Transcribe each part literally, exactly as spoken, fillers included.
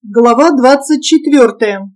Глава двадцать четвёртая.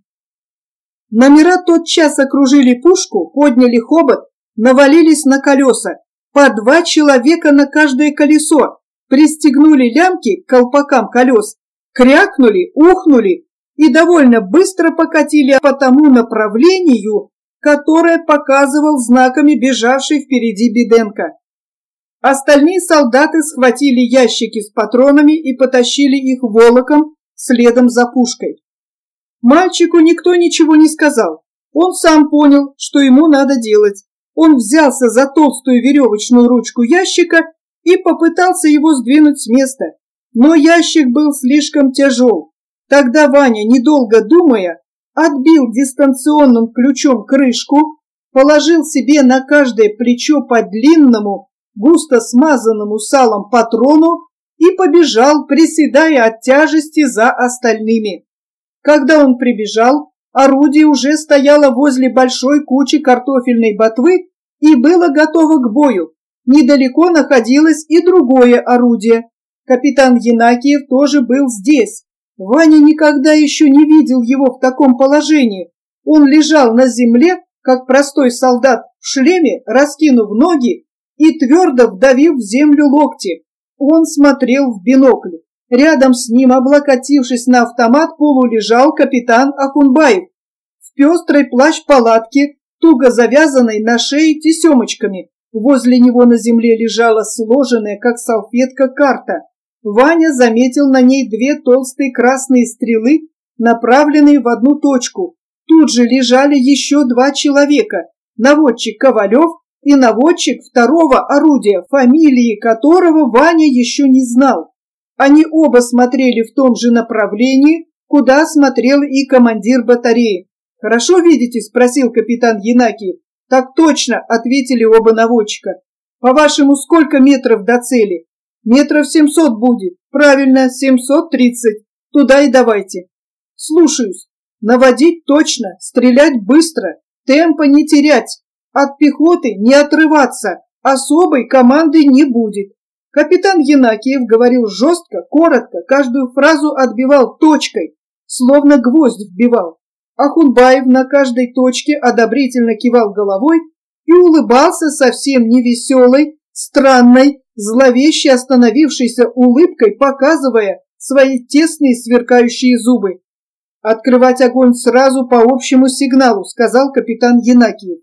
Номера тотчас окружили пушку, подняли хобот, навалились на колеса. По два человека на каждое колесо, пристегнули лямки к колпакам колес, крякнули, ухнули и довольно быстро покатили по тому направлению, которое показывал знаками бежавший впереди Биденко. Остальные солдаты схватили ящики с патронами и потащили их волоком следом за пушкой. Мальчику никто ничего не сказал. Он сам понял, что ему надо делать. Он взялся за толстую веревочную ручку ящика и попытался его сдвинуть с места. Но ящик был слишком тяжел. Тогда Ваня, недолго думая, отбил дистанционным ключом крышку, положил себе на каждое плечо по длинному, густо смазанному салом патрону и побежал, приседая от тяжести за остальными. Когда он прибежал, орудие уже стояло возле большой кучи картофельной ботвы и было готово к бою. Недалеко находилось и другое орудие. Капитан Янакиев тоже был здесь. Ваня никогда еще не видел его в таком положении. Он лежал на земле, как простой солдат в шлеме, раскинув ноги и твердо вдавив в землю локти. Он смотрел в бинокль. Рядом с ним, облокотившись на автомат, полулежал капитан Ахунбаев в пестрой плащ-палатке, туго завязанной на шее тесемочками. Возле него на земле лежала сложенная, как салфетка, карта. Ваня заметил на ней две толстые красные стрелы, направленные в одну точку. Тут же лежали еще два человека: наводчик Ковалев и наводчик второго орудия, фамилии которого Ваня еще не знал. Они оба смотрели в том же направлении, куда смотрел и командир батареи. «Хорошо видите?» – спросил капитан Янакиев. «Так точно», – ответили оба наводчика. «По-вашему, сколько метров до цели?» «Метров семьсот будет». «Правильно, семьсот тридцать. Туда и давайте». «Слушаюсь. Наводить точно, стрелять быстро, темпа не терять. От пехоты не отрываться, особой команды не будет». Капитан Янакиев говорил жестко, коротко, каждую фразу отбивал точкой, словно гвоздь вбивал. Ахунбаев на каждой точке одобрительно кивал головой и улыбался совсем невеселой, странной, зловеще остановившейся улыбкой, показывая свои тесные сверкающие зубы. «Открывать огонь сразу по общему сигналу», — сказал капитан Янакиев.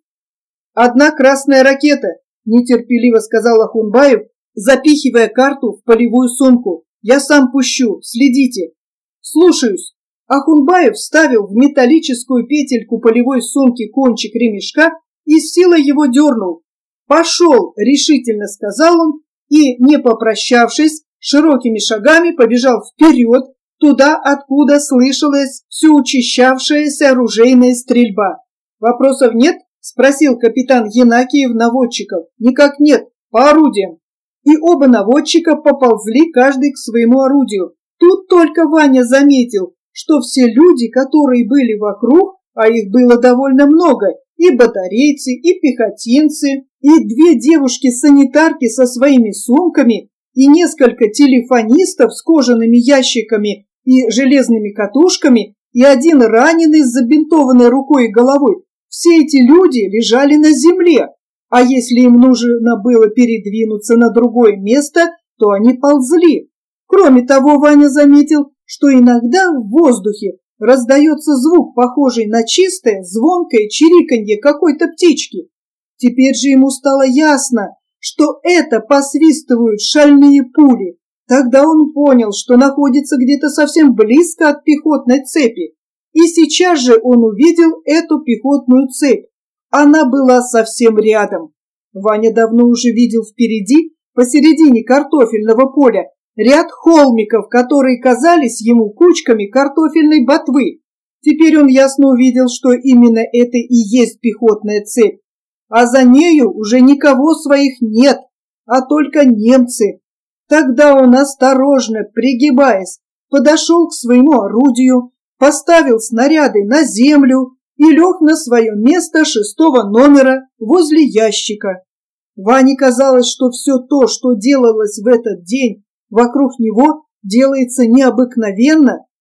«Одна красная ракета», — нетерпеливо сказал Ахунбаев, запихивая карту в полевую сумку. «Я сам пущу, следите». «Слушаюсь». Ахунбаев вставил в металлическую петельку полевой сумки кончик ремешка и с силой его дернул. «Пошел», — решительно сказал он и, не попрощавшись, широкими шагами побежал вперед, туда, откуда слышалась все учащавшаяся оружейная стрельба. «Вопросов нет?» — спросил капитан Янакиев наводчиков. «Никак нет, по орудиям». И оба наводчика поползли каждый к своему орудию. Тут только Ваня заметил, что все люди, которые были вокруг, а их было довольно много, и батарейцы, и пехотинцы, и две девушки-санитарки со своими сумками, и несколько телефонистов с кожаными ящиками и железными катушками, и один раненый с забинтованной рукой и головой. Все эти люди лежали на земле. А если им нужно было передвинуться на другое место, то они ползли. Кроме того, Ваня заметил, что иногда в воздухе раздается звук, похожий на чистое, звонкое чириканье какой-то птички. Теперь же ему стало ясно, что это посвистывают шальные пули. Тогда он понял, что находится где-то совсем близко от пехотной цепи. И сейчас же он увидел эту пехотную цепь. Она была совсем рядом. Ваня давно уже видел впереди, посередине картофельного поля, ряд холмиков, которые казались ему кучками картофельной ботвы. Теперь он ясно увидел, что именно это и есть пехотная цепь. А за нею уже никого своих нет, а только немцы. Тогда он, осторожно пригибаясь, подошел к своему орудию, поставил снаряды на землю и лег на свое место шестого номера возле ящика. Ване казалось, что все то, что делалось в этот день вокруг него, делается необыкновенно,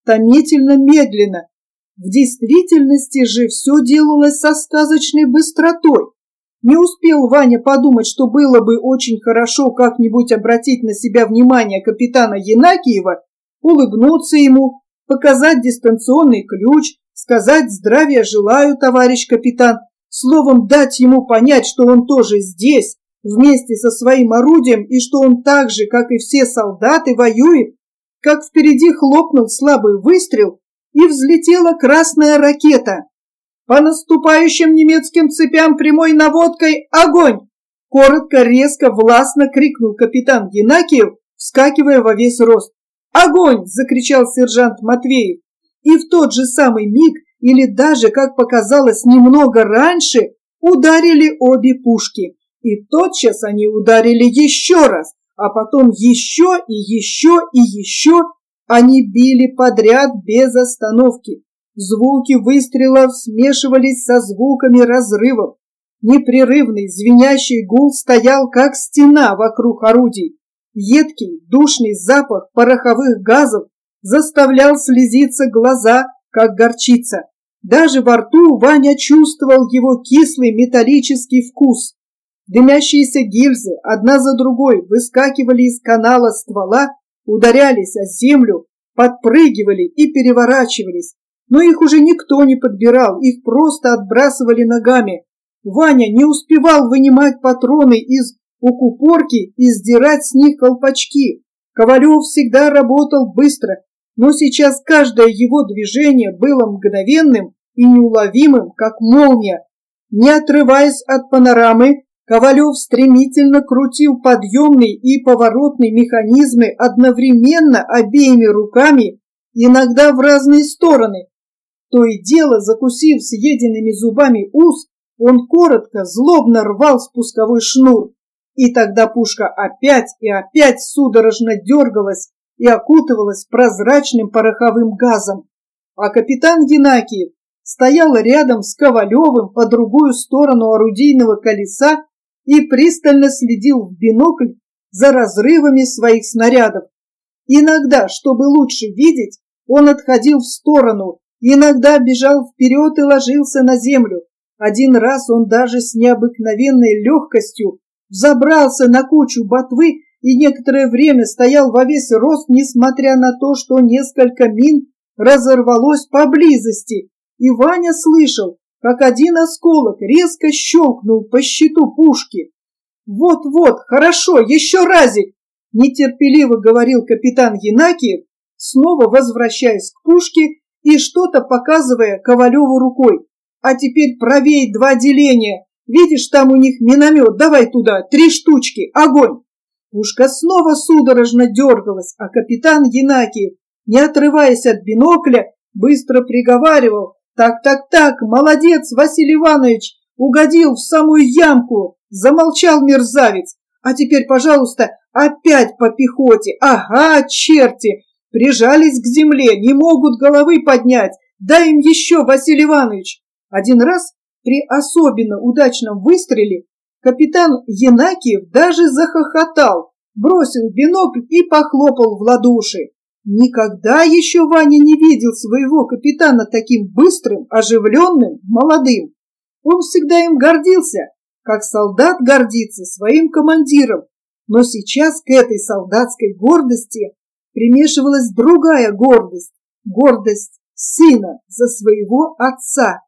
томительно медленно. В действительности же все делалось со сказочной быстротой. Не успел Ваня подумать, что было бы очень хорошо как-нибудь обратить на себя внимание капитана Янакиева, улыбнуться ему, показать дистанционный ключ, сказать «здравия желаю, товарищ капитан», словом дать ему понять, что он тоже здесь, вместе со своим орудием, и что он так же, как и все солдаты, воюет, как впереди хлопнул слабый выстрел, и взлетела красная ракета. «По наступающим немецким цепям прямой наводкой огонь!» Коротко, резко, властно крикнул капитан Янакиев, вскакивая во весь рост. «Огонь!» – закричал сержант Матвеев. И в тот же самый миг, или даже, как показалось, немного раньше, ударили обе пушки. И тотчас они ударили еще раз, а потом еще и еще и еще. Они били подряд без остановки. Звуки выстрелов смешивались со звуками разрывов. Непрерывный звенящий гул стоял, как стена вокруг орудий. Едкий, душный запах пороховых газов заставлял слезиться глаза, как горчица. Даже во рту Ваня чувствовал его кислый металлический вкус. Дымящиеся гильзы одна за другой выскакивали из канала ствола, ударялись о землю, подпрыгивали и переворачивались. Но их уже никто не подбирал, их просто отбрасывали ногами. Ваня не успевал вынимать патроны из укупорки и сдирать с них колпачки. Ковалев всегда работал быстро, но сейчас каждое его движение было мгновенным и неуловимым, как молния. Не отрываясь от панорамы, Ковалев стремительно крутил подъемный и поворотный механизмы одновременно обеими руками, иногда в разные стороны. То и дело, закусив съеденными зубами ус, он коротко, злобно рвал спусковой шнур. И тогда пушка опять и опять судорожно дергалась и окутывалась прозрачным пороховым газом. А капитан Янакиев стоял рядом с Ковалевым по другую сторону орудийного колеса и пристально следил в бинокль за разрывами своих снарядов. Иногда, чтобы лучше видеть, он отходил в сторону, иногда бежал вперед и ложился на землю. Один раз он даже с необыкновенной легкостью взобрался на кучу ботвы и некоторое время стоял во весь рост, несмотря на то, что несколько мин разорвалось поблизости. И Ваня слышал, как один осколок резко щелкнул по щиту пушки. «Вот-вот, хорошо, еще разик!» – нетерпеливо говорил капитан Янакиев, снова возвращаясь к пушке и что-то показывая Ковалеву рукой. «А теперь правей два деления. Видишь, там у них миномет, давай туда, три штучки, огонь!» Пушка снова судорожно дергалась, а капитан Янакиев, не отрываясь от бинокля, быстро приговаривал: «Так-так-так, молодец, Василий Иванович, угодил в самую ямку!» Замолчал мерзавец. «А теперь, пожалуйста, опять по пехоте. Ага, черти! Прижались к земле, не могут головы поднять. Дай им еще, Василий Иванович!» Один раз при особенно удачном выстреле капитан Янакиев даже захохотал, бросил бинокль и похлопал в ладоши. Никогда еще Ваня не видел своего капитана таким быстрым, оживленным, молодым. Он всегда им гордился, как солдат гордится своим командиром. Но сейчас к этой солдатской гордости примешивалась другая гордость, гордость сына за своего отца.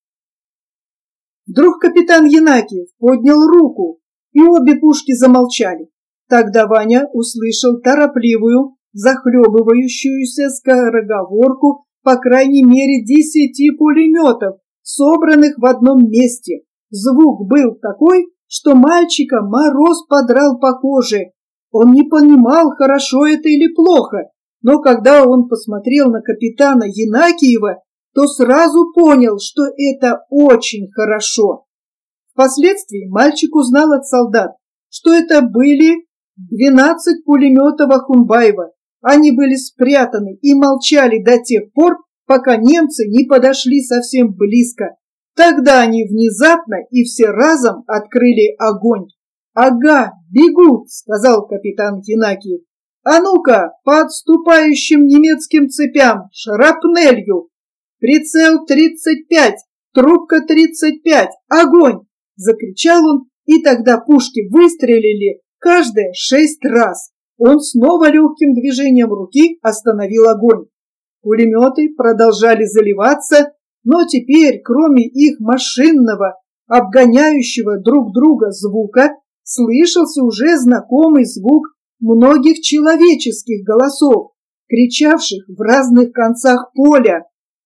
Вдруг капитан Янакиев поднял руку, и обе пушки замолчали. Тогда Ваня услышал торопливую, захлебывающуюся скороговорку по крайней мере десяти пулеметов, собранных в одном месте. Звук был такой, что мальчика мороз подрал по коже. Он не понимал, хорошо это или плохо, но когда он посмотрел на капитана Янакиева, то сразу понял, что это очень хорошо. Впоследствии мальчик узнал от солдат, что это были двенадцать пулеметов Ахунбаева. Они были спрятаны и молчали до тех пор, пока немцы не подошли совсем близко. Тогда они внезапно и все разом открыли огонь. «Ага, бегут», — сказал капитан Янакиев. А ну-ка, по отступающим немецким цепям, шрапнелью! Прицел тридцать пять, трубка тридцать пять, огонь!» – закричал он, и тогда пушки выстрелили каждая шесть раз. Он снова легким движением руки остановил огонь. Пулеметы продолжали заливаться, но теперь, кроме их машинного, обгоняющего друг друга звука, слышался уже знакомый звук многих человеческих голосов, кричавших в разных концах поля: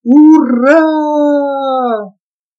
«Ура!»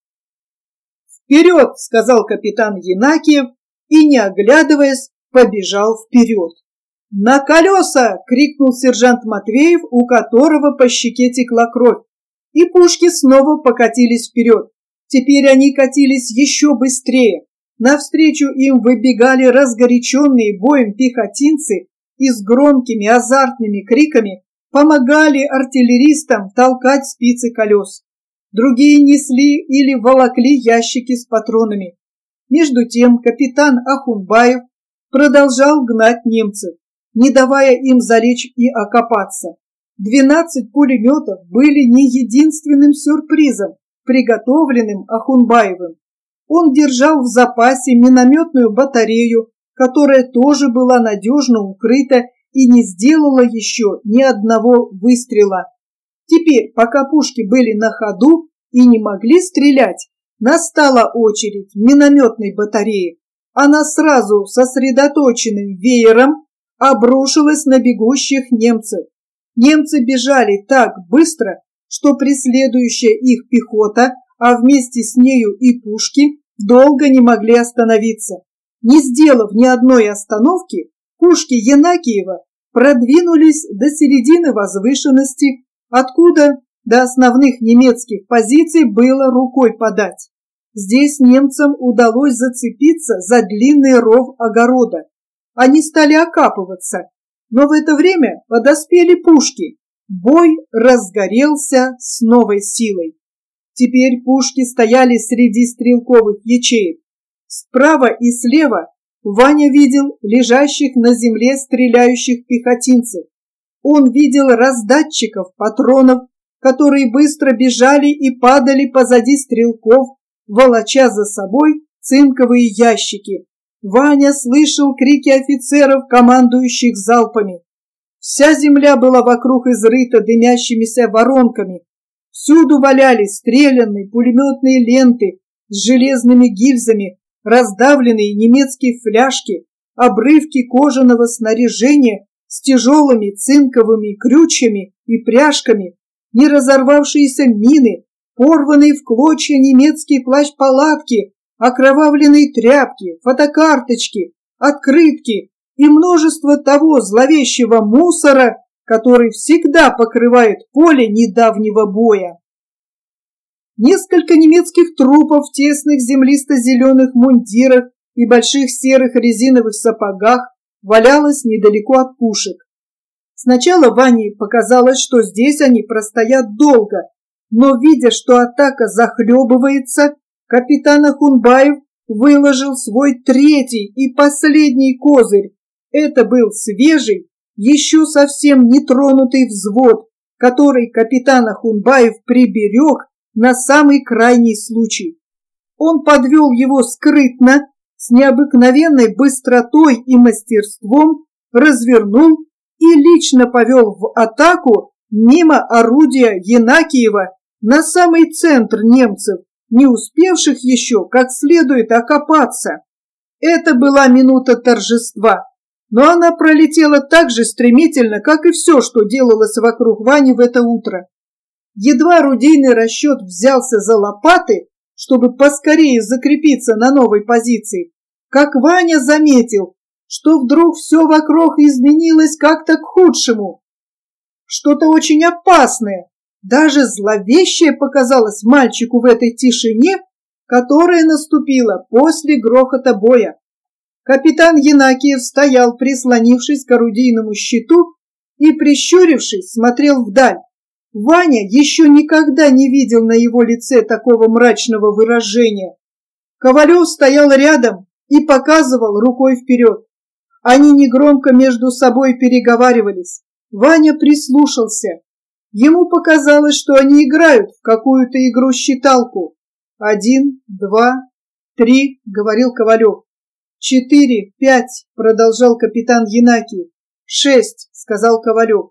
«Вперед!» – сказал капитан Янакиев и, не оглядываясь, побежал вперед. «На колеса!» – крикнул сержант Матвеев, у которого по щеке текла кровь, и пушки снова покатились вперед. Теперь они катились еще быстрее. Навстречу им выбегали разгоряченные боем пехотинцы и с громкими азартными криками помогали артиллеристам толкать спицы колес. Другие несли или волокли ящики с патронами. Между тем капитан Ахунбаев продолжал гнать немцев, не давая им залечь и окопаться. Двенадцать пулеметов были не единственным сюрпризом, приготовленным Ахунбаевым. Он держал в запасе минометную батарею, которая тоже была надежно укрыта и не сделала еще ни одного выстрела. Теперь, пока пушки были на ходу и не могли стрелять, настала очередь минометной батареи. Она сразу сосредоточенным веером обрушилась на бегущих немцев. Немцы бежали так быстро, что преследующая их пехота, а вместе с нею и пушки, долго не могли остановиться. Не сделав ни одной остановки, пушки Янакиева продвинулись до середины возвышенности, откуда до основных немецких позиций было рукой подать. Здесь немцам удалось зацепиться за длинный ров огорода. Они стали окапываться, но в это время подоспели пушки. Бой разгорелся с новой силой. Теперь пушки стояли среди стрелковых ячеек. Справа и слева Ваня видел лежащих на земле стреляющих пехотинцев. Он видел раздатчиков патронов, которые быстро бежали и падали позади стрелков, волоча за собой цинковые ящики. Ваня слышал крики офицеров, командующих залпами. Вся земля была вокруг изрыта дымящимися воронками. Всюду валялись стрелянные пулеметные ленты с железными гильзами, раздавленные немецкие фляжки, обрывки кожаного снаряжения с тяжелыми цинковыми крючьями и пряжками, не разорвавшиеся мины, порванные в клочья немецкие плащ-палатки, окровавленные тряпки, фотокарточки, открытки и множество того зловещего мусора, который всегда покрывает поле недавнего боя. Несколько немецких трупов в тесных землисто-зеленых мундирах и больших серых резиновых сапогах валялось недалеко от пушек. Сначала Ване показалось, что здесь они простоят долго, но, видя, что атака захлебывается, капитан Ахунбаев выложил свой третий и последний козырь. Это был свежий, еще совсем не тронутый взвод, который капитан Ахунбаев приберег на самый крайний случай. Он подвел его скрытно, с необыкновенной быстротой и мастерством, развернул и лично повел в атаку мимо орудия Янакиева на самый центр немцев, не успевших еще как следует окопаться. Это была минута торжества, но она пролетела так же стремительно, как и все, что делалось вокруг Вани в это утро. Едва орудийный расчет взялся за лопаты, чтобы поскорее закрепиться на новой позиции, как Ваня заметил, что вдруг все вокруг изменилось как-то к худшему. Что-то очень опасное, даже зловещее показалось мальчику в этой тишине, которая наступила после грохота боя. Капитан Янакиев стоял, прислонившись к орудийному щиту и, прищурившись, смотрел вдаль. Ваня еще никогда не видел на его лице такого мрачного выражения. Ковалев стоял рядом и показывал рукой вперед. Они негромко между собой переговаривались. Ваня прислушался. Ему показалось, что они играют в какую-то игру-считалку. «Один, два, три», — говорил Ковалев. «Четыре, пять», — продолжал капитан Янакиев. «Шесть», — сказал Ковалев.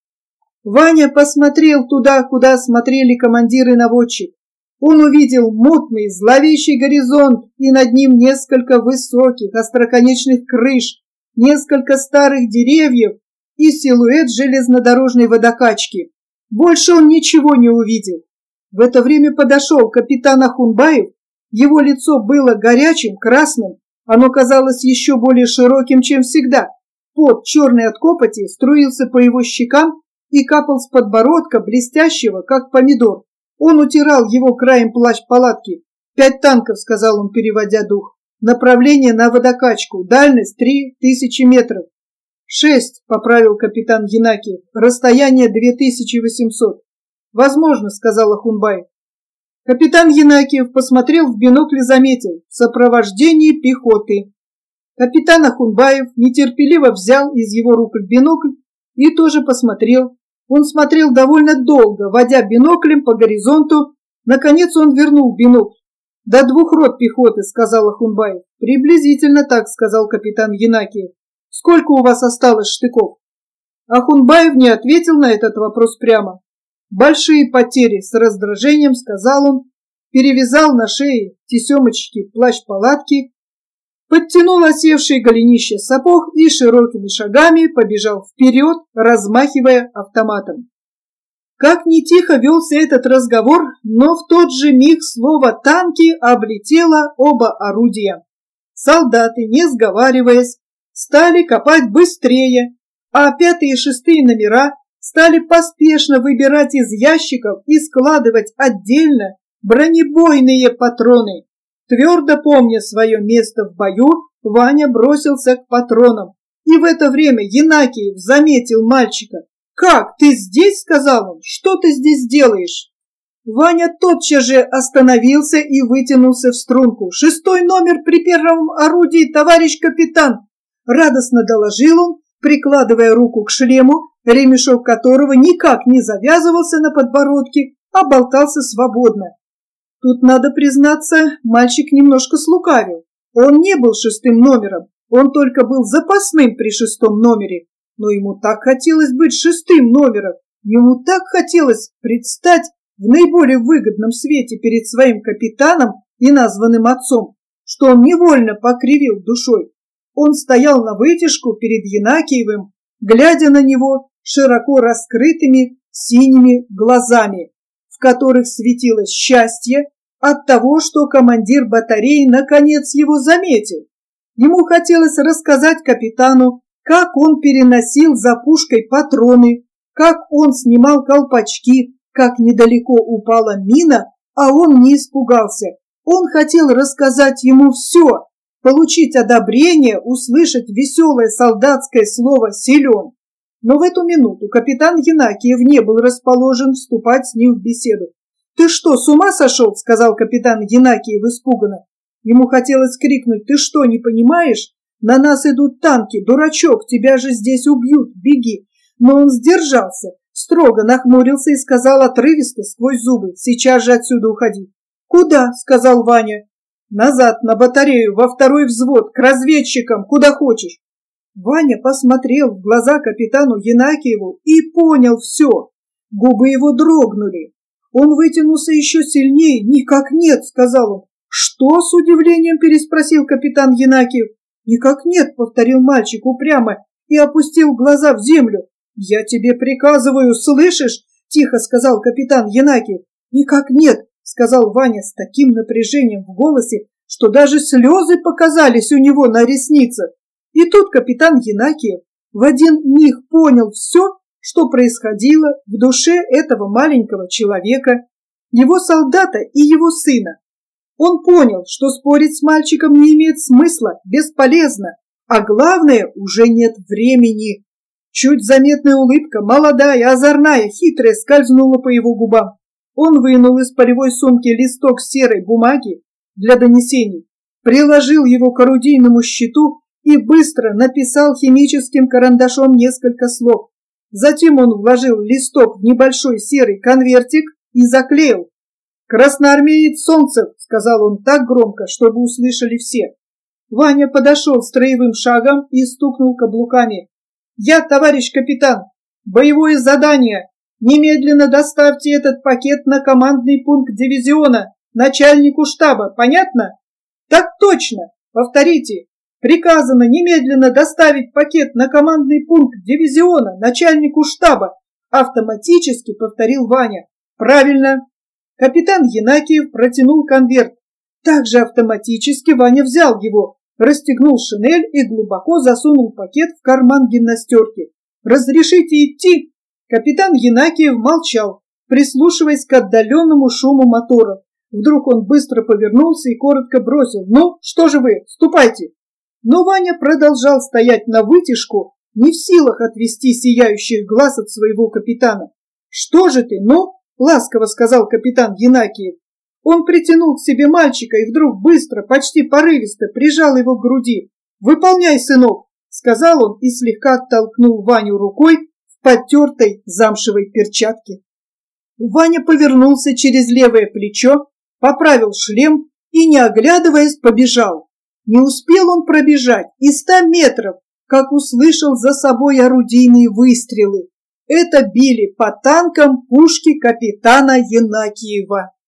Ваня посмотрел туда, куда смотрели командир и наводчик. Он увидел мутный, зловещий горизонт, и над ним несколько высоких, остроконечных крыш, несколько старых деревьев и силуэт железнодорожной водокачки. Больше он ничего не увидел. В это время подошел капитан Ахунбаев. Его лицо было горячим, красным. Оно казалось еще более широким, чем всегда. Пот, черный от копоти, струился по его щекам и капал с подбородка, блестящего, как помидор. Он утирал его краем плащ-палатки. «Пять танков», — сказал он, переводя дух. «Направление на водокачку. Дальность три тысячи метров». «Шесть», — поправил капитан Янакиев. «Расстояние две тысячи восемьсот». «Возможно», — сказал Ахунбаев. Капитан Янакиев посмотрел в бинокль и заметил: в сопровождении пехоты. Капитан Ахунбаев нетерпеливо взял из его рук бинокль и тоже посмотрел. Он смотрел довольно долго, водя биноклем по горизонту. Наконец он вернул бинокль. «До двух рот пехоты», — сказал Ахунбаев. «Приблизительно так», — сказал капитан Янакиев. «Сколько у вас осталось штыков?» Ахунбаев не ответил на этот вопрос прямо. «Большие потери», — с раздражением сказал он, перевязал на шее тесемочки плащ-палатки, подтянул осевшие голенище сапог и широкими шагами побежал вперед, размахивая автоматом. Как ни тихо велся этот разговор, но в тот же миг слово «танки» облетело оба орудия. Солдаты, не сговариваясь, стали копать быстрее, а пятые и шестые номера стали поспешно выбирать из ящиков и складывать отдельно бронебойные патроны. Твердо помня свое место в бою, Ваня бросился к патронам. И в это время Янакиев заметил мальчика. «Как, ты здесь?» — сказал он. «Что ты здесь делаешь?» Ваня тотчас же остановился и вытянулся в струнку. «Шестой номер при первом орудии, товарищ капитан!» Радостно доложил он, прикладывая руку к шлему, ремешок которого никак не завязывался на подбородке, а болтался свободно. Тут, надо признаться, мальчик немножко слукавил. Он не был шестым номером, он только был запасным при шестом номере. Но ему так хотелось быть шестым номером, ему так хотелось предстать в наиболее выгодном свете перед своим капитаном и названным отцом, что он невольно покривил душой. Он стоял навытяжку перед Янакиевым, глядя на него широко раскрытыми синими глазами, в которых светилось счастье от того, что командир батареи наконец его заметил. Ему хотелось рассказать капитану, как он переносил за пушкой патроны, как он снимал колпачки, как недалеко упала мина, а он не испугался. Он хотел рассказать ему все, получить одобрение, услышать веселое солдатское слово «силен». Но в эту минуту капитан Янакиев не был расположен вступать с ним в беседу. «Ты что, с ума сошел?» — сказал капитан Янакиев испуганно. Ему хотелось крикнуть: «Ты что, не понимаешь? На нас идут танки, дурачок, тебя же здесь убьют, беги!» Но он сдержался, строго нахмурился и сказал отрывисто сквозь зубы: «Сейчас же отсюда уходи». «Куда?» — сказал Ваня. «Назад, на батарею, во второй взвод, к разведчикам, куда хочешь». Ваня посмотрел в глаза капитану Янакиеву и понял все. Губы его дрогнули. Он вытянулся еще сильнее. «Никак нет», — сказал он. «Что?» — с удивлением переспросил капитан Янакиев. «Никак нет», — повторил мальчик упрямо и опустил глаза в землю. «Я тебе приказываю, слышишь?» — тихо сказал капитан Янакиев. «Никак нет», — сказал Ваня с таким напряжением в голосе, что даже слезы показались у него на ресницах. И тут капитан Янакиев в один миг понял все, что происходило в душе этого маленького человека, его солдата и его сына. Он понял, что спорить с мальчиком не имеет смысла, бесполезно, а главное, уже нет времени. Чуть заметная улыбка, молодая, озорная, хитрая, скользнула по его губам. Он вынул из полевой сумки листок серой бумаги для донесений, приложил его к орудийному щиту и быстро написал химическим карандашом несколько слов. Затем он вложил листок в небольшой серый конвертик и заклеил. «Красноармеец Солнцев», — сказал он так громко, чтобы услышали все. Ваня подошел строевым шагом и стукнул каблуками. «Я, товарищ капитан, боевое задание. Немедленно доставьте этот пакет на командный пункт дивизиона, начальнику штаба, понятно?» «Так точно! Повторите. Приказано немедленно доставить пакет на командный пункт дивизиона, начальнику штаба», автоматически повторил Ваня. «Правильно». Капитан Янакиев протянул конверт. Также автоматически Ваня взял его, расстегнул шинель и глубоко засунул пакет в карман гимнастерки. «Разрешите идти?» Капитан Янакиев молчал, прислушиваясь к отдаленному шуму мотора. Вдруг он быстро повернулся и коротко бросил: «Ну, что же вы, ступайте!» Но Ваня продолжал стоять навытяжку, не в силах отвести сияющих глаз от своего капитана. «Что же ты, ну?» — ласково сказал капитан Янакиев. Он притянул к себе мальчика и вдруг быстро, почти порывисто прижал его к груди. «Выполняй, сынок!» — сказал он и слегка оттолкнул Ваню рукой в потертой замшевой перчатке. Ваня повернулся через левое плечо, поправил шлем и, не оглядываясь, побежал. Не успел он пробежать и ста метров, как услышал за собой орудийные выстрелы. Это били по танкам пушки капитана Янакиева.